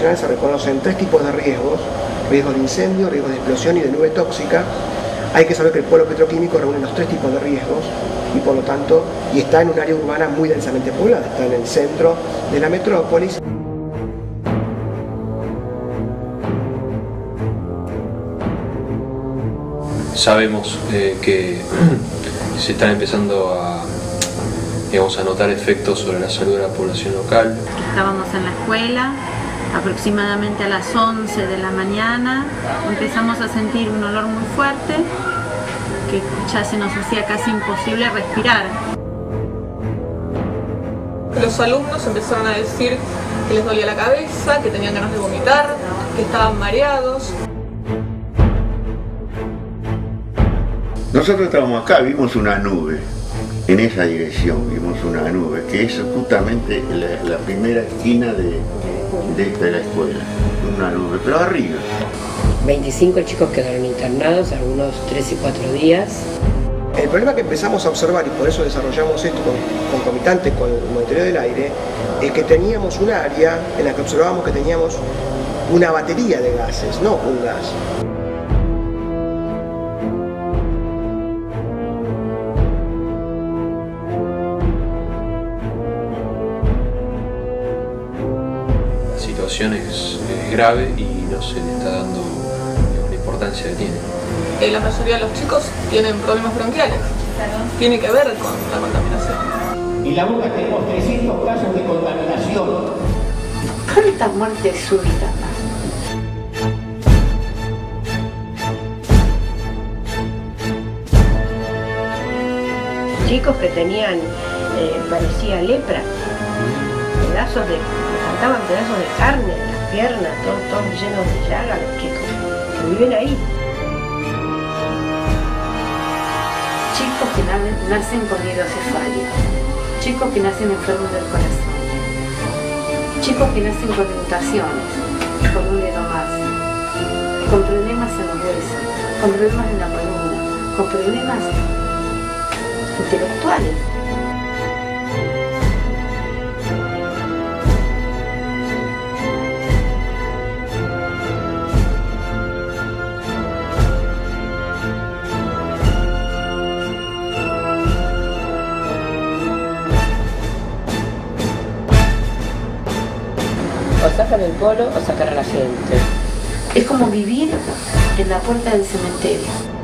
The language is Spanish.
nacional se reconocen 3 tipos de riesgos: riesgos de incendio, riesgos de explosión y de nube tóxica. Hay que saber que el polo petroquímico reúne los 3 tipos de riesgos y por lo tanto, y está en un área urbana muy densamente poblada, está en el centro de la metrópolis. Sabemos que se están empezando a notar efectos sobre la salud de la población local. Estábamos en la escuela, aproximadamente a las 11 de la mañana, empezamos a sentir un olor muy fuerte, que ya se nos hacía casi imposible respirar. Los alumnos empezaron a decir que les dolía la cabeza, que tenían ganas de vomitar, que estaban mareados. Nosotros estábamos acá, vimos una nube, en esa dirección vimos una nube, que es justamente la primera esquina de la escuela, una nube, pero arriba. 25 chicos quedaron internados, algunos 3 y 4 días. El problema que empezamos a observar, y por eso desarrollamos esto concomitante con el monitoreo del aire, es que teníamos un área en la que observábamos que teníamos una batería de gases, no un gas. La situación es grave y no se le está dando la importancia que tiene. La mayoría de los chicos tienen problemas bronquiales. Tiene que ver con la contaminación. En la boca tenemos 300 casos de contaminación. ¿Cuántas muertes súbitas? Chicos que tenían, parecía lepra, faltaban pedazos de carne, las piernas, todos llenos de llagas, los chicos que viven ahí. Chicos que nacen con hidrocefalia, chicos que nacen enfermos del corazón, chicos que nacen con mutaciones, con un dedo más, con problemas en los huesos, con problemas en la columna, con problemas intelectuales. O sacan el polo o sacan a la gente. Es como vivir en la puerta del cementerio.